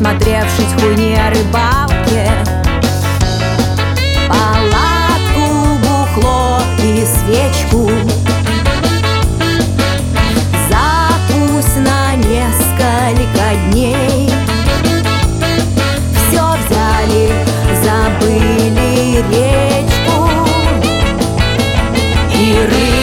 насмотревшись хуйни о рыбалке. Палатку, бухло и свечку запусть на несколько дней. Все взяли, забыли речку и рыбу.